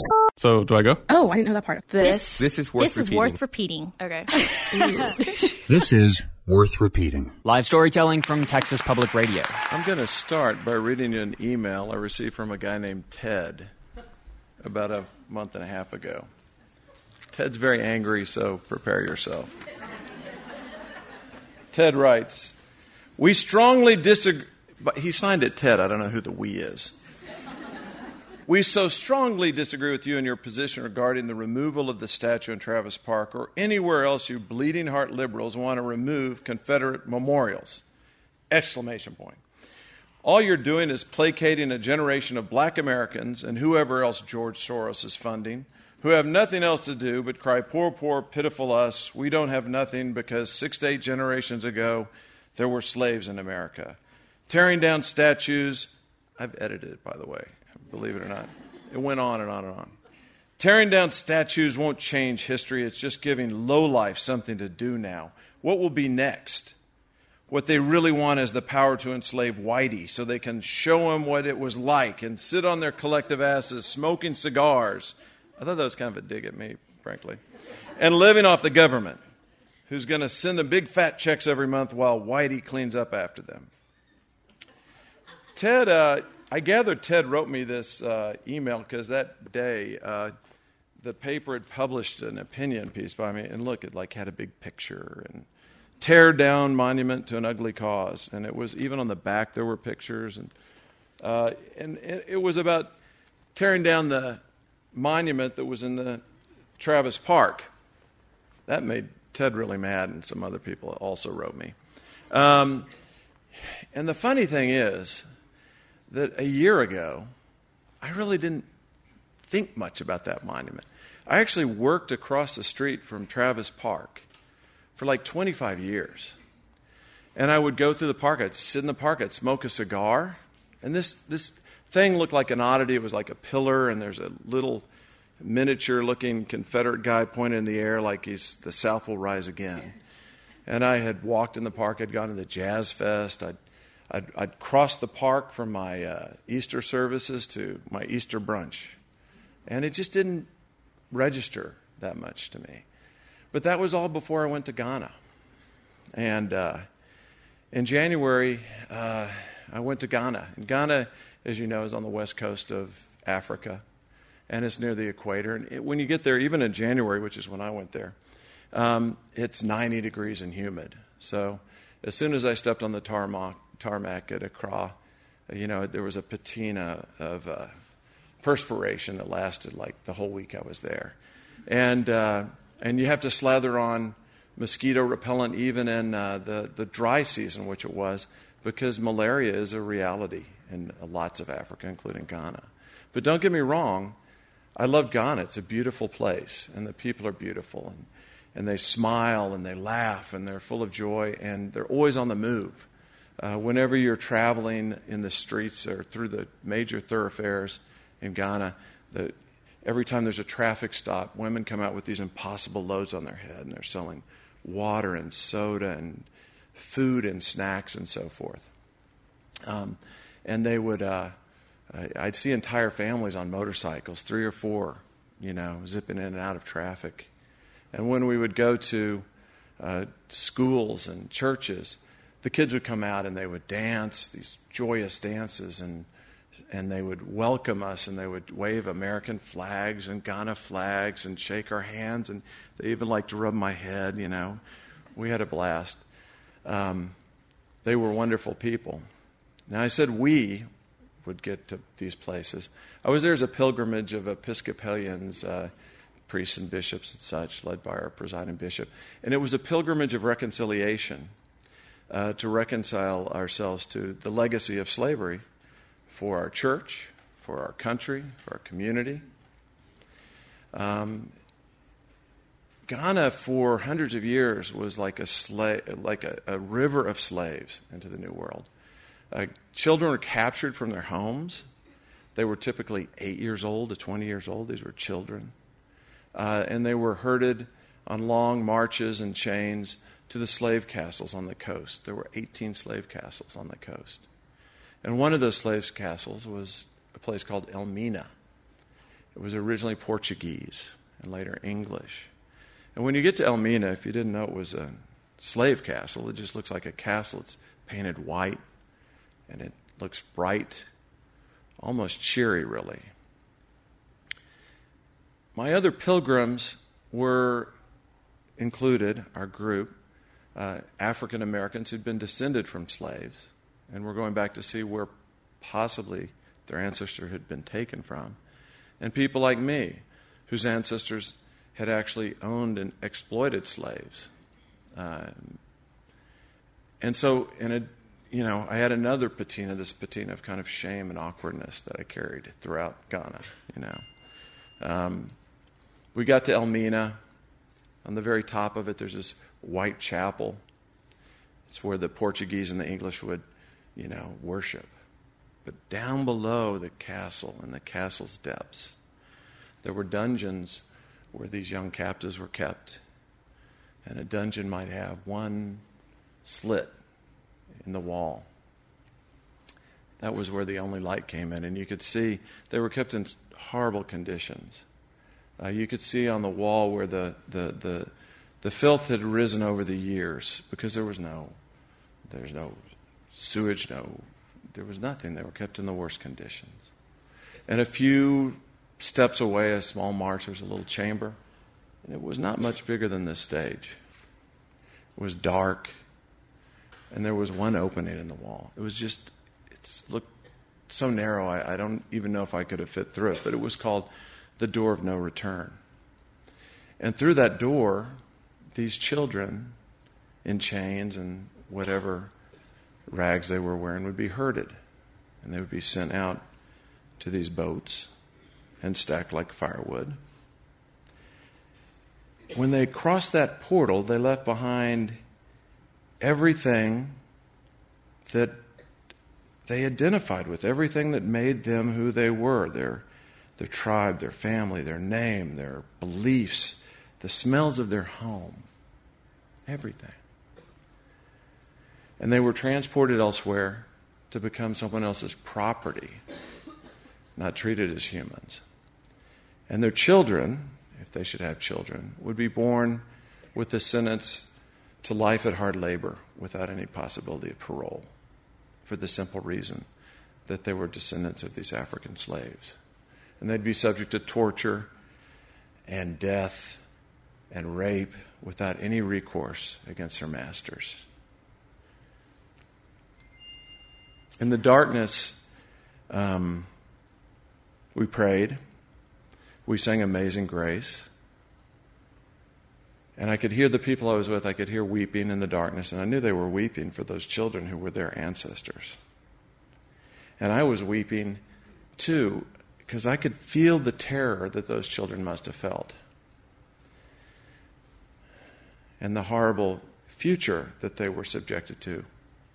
So, do I go? Oh, I didn't know that part. This is worth repeating. Okay. This is worth repeating. Live storytelling from Texas Public Radio. I'm going to start by reading you an email I received from a guy named Ted about a month and a half ago. Ted's very angry, so prepare yourself. Ted writes, "We strongly disagree." But he signed it Ted. I don't know who the we is. "We so strongly disagree with you in your position regarding the removal of the statue in Travis Park or anywhere else you bleeding heart liberals want to remove Confederate memorials!" Exclamation point. "All you're doing is placating a generation of black Americans and whoever else George Soros is funding, who have nothing else to do but cry, poor, poor, pitiful us. We don't have nothing because 6 to 8 generations ago there were slaves in America. Tearing down statues," I've edited it, by the way, believe it or not. It went on and on and on. "Tearing down statues won't change history. It's just giving lowlife something to do now. What will be next? What they really want is the power to enslave Whitey so they can show him what it was like and sit on their collective asses smoking cigars." I thought that was kind of a dig at me, frankly. "And living off the government, who's going to send them big fat checks every month while Whitey cleans up after them." Ted, I gather Ted wrote me this email because that day the paper had published an opinion piece by me, and look, it had a big picture and tear down monument to an ugly cause, and it was even on the back there were pictures, and it was about tearing down the monument that was in the Travis Park. That made Ted really mad, and some other people also wrote me. And the funny thing is that a year ago, I really didn't think much about that monument. I actually worked across the street from Travis Park for 25 years. And I would go through the park, I'd sit in the park, I'd smoke a cigar, and this thing looked like an oddity. It was like a pillar, and there's a little miniature-looking Confederate guy pointing in the air like the South will rise again. And I had walked in the park, I'd gone to the Jazz Fest, I'd crossed the park from my Easter services to my Easter brunch. And it just didn't register that much to me. But that was all before I went to Ghana. And in January, I went to Ghana. And Ghana, as you know, is on the west coast of Africa, and it's near the equator. And when you get there, even in January, which is when I went there, it's 90 degrees and humid. So as soon as I stepped on the tarmac at Accra, there was a patina of perspiration that lasted the whole week I was there. And you have to slather on mosquito repellent even in the dry season, which it was, because malaria is a reality in lots of Africa, including Ghana. But don't get me wrong, I love Ghana. It's a beautiful place, and the people are beautiful, and they smile and they laugh and they're full of joy, and they're always on the move. Whenever you're traveling in the streets or through the major thoroughfares in Ghana, every time there's a traffic stop, women come out with these impossible loads on their head, and they're selling water and soda and food and snacks and so forth. And they would, I'd see entire families on motorcycles, 3 or 4, zipping in and out of traffic. And when we would go to schools and churches, the kids would come out and they would dance, these joyous dances, and they would welcome us, and they would wave American flags and Ghana flags and shake our hands, and they even liked to rub my head, We had a blast. They were wonderful people. Now, I said we would get to these places. I was there as a pilgrimage of Episcopalians, priests and bishops and such, led by our presiding bishop. And it was a pilgrimage of reconciliation to reconcile ourselves to the legacy of slavery for our church, for our country, for our community. Ghana, for hundreds of years, was like a river of slaves into the New World. Children were captured from their homes. They were typically 8 years old to 20 years old. These were children. And they were herded on long marches and chains to the slave castles on the coast. There were 18 slave castles on the coast. And one of those slave castles was a place called Elmina. It was originally Portuguese and later English. And when you get to Elmina, if you didn't know it was a slave castle, it just looks like a castle. It's painted white, and it looks bright, almost cheery, really. My other pilgrims were included, our group, African Americans who'd been descended from slaves, and were going back to see where possibly their ancestor had been taken from, and people like me, whose ancestors had actually owned and exploited slaves. And so, I had another patina, this patina of kind of shame and awkwardness that I carried throughout Ghana, We got to Elmina. On the very top of it, there's this white chapel. It's where the Portuguese and the English would, worship. But down below the castle, in the castle's depths, there were dungeons where these young captives were kept. And a dungeon might have one slit in the wall. That was where the only light came in. And you could see they were kept in horrible conditions. You could see on the wall where the filth had risen over the years because there's no sewage, there was nothing. They were kept in the worst conditions. And a few steps away, a small march, there was a little chamber. And it was not much bigger than this stage. It was dark, and there was one opening in the wall. It looked so narrow, I don't even know if I could have fit through it, but it was called the Door of No Return. And through that door, these children in chains and whatever rags they were wearing would be herded, and they would be sent out to these boats and stacked like firewood. When they crossed that portal, they left behind everything that they identified with, everything that made them who they were, their tribe, their family, their name, their beliefs, the smells of their home, everything. And they were transported elsewhere to become someone else's property, not treated as humans. And their children, if they should have children, would be born with the sentence to life at hard labor without any possibility of parole, for the simple reason that they were descendants of these African slaves. And they'd be subject to torture and death and rape without any recourse against their masters. In the darkness, we prayed. We sang Amazing Grace. And I could hear the people I was with, I could hear weeping in the darkness, and I knew they were weeping for those children who were their ancestors. And I was weeping too, because I could feel the terror that those children must have felt. And the horrible future that they were subjected to.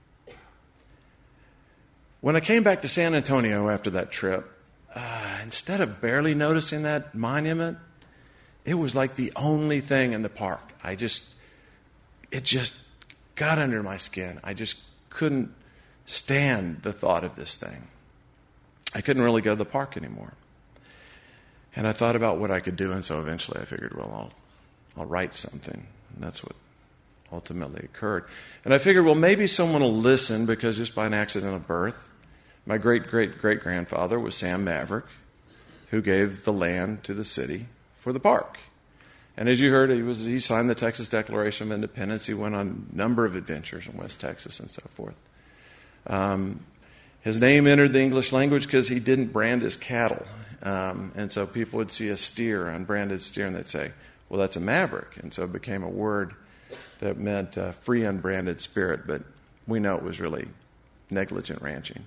When I came back to San Antonio after that trip, instead of barely noticing that monument, it was like the only thing in the park. It just got under my skin. I just couldn't stand the thought of this thing. I couldn't really go to the park anymore. And I thought about what I could do, and so eventually I figured, well, I'll write something. And that's what ultimately occurred. And I figured, well, maybe someone will listen, because just by an accident of birth, my great-great-great-grandfather was Sam Maverick, who gave the land to the city for the park. And as you heard, he signed the Texas Declaration of Independence. He went on a number of adventures in West Texas and so forth. His name entered the English language because he didn't brand his cattle. And so people would see a steer, unbranded steer, and they'd say, well, that's a maverick. And so it became a word that meant free, unbranded spirit, but we know it was really negligent ranching.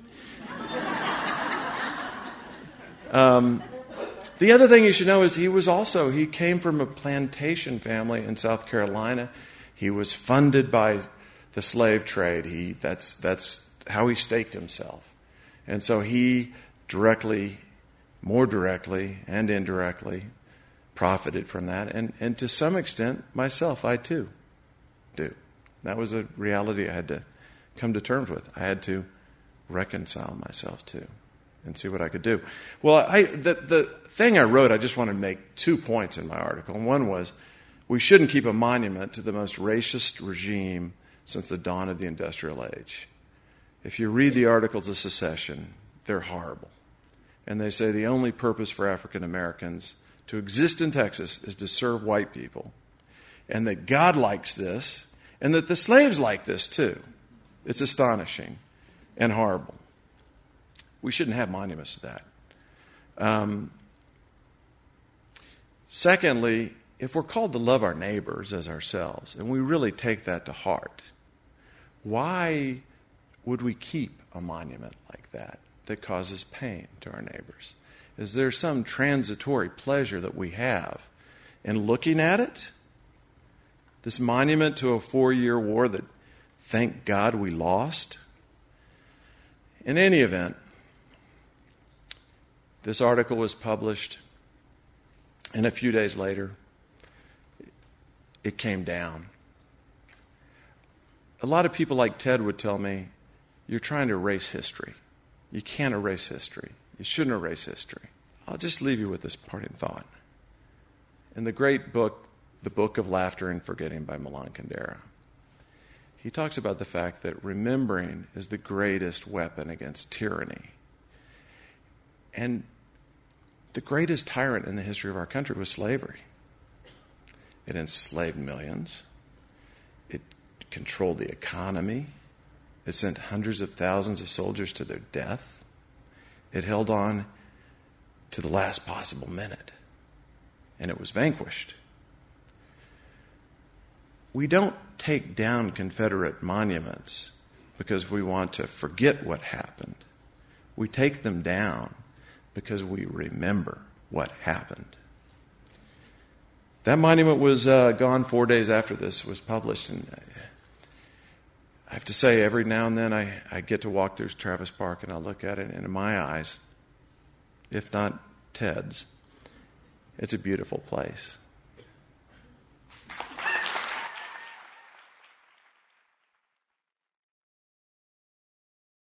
The other thing you should know is he came from a plantation family in South Carolina. He was funded by the slave trade. That's how he staked himself. And so he more directly and indirectly profited from that. And to some extent, myself, I too do. That was a reality I had to come to terms with. I had to reconcile myself to. and see what I could do. Well, the thing I wrote, I just wanted to make 2 points in my article. And one was, we shouldn't keep a monument to the most racist regime since the dawn of the industrial age. If you read the Articles of Secession, they're horrible. And they say the only purpose for African Americans to exist in Texas is to serve white people. And that God likes this, and that the slaves like this too. It's astonishing and horrible. We shouldn't have monuments to that. Secondly, if we're called to love our neighbors as ourselves, and we really take that to heart, why would we keep a monument like that causes pain to our neighbors? Is there some transitory pleasure that we have in looking at it? This monument to a 4-year war that, thank God, we lost? In any event, this article was published, and a few days later, it came down. A lot of people like Ted would tell me, you're trying to erase history. You can't erase history. You shouldn't erase history. I'll just leave you with this parting thought. In the great book, The Book of Laughter and Forgetting by Milan Kundera, he talks about the fact that remembering is the greatest weapon against tyranny. And the greatest tyrant in the history of our country was slavery. It enslaved millions. It controlled the economy. It sent hundreds of thousands of soldiers to their death. It held on to the last possible minute. And it was vanquished. We don't take down Confederate monuments because we want to forget what happened. We take them down because we remember what happened. That monument was gone 4 days after this was published. And I have to say, every now and then I get to walk through Travis Park and I look at it, and in my eyes, if not Ted's, it's a beautiful place.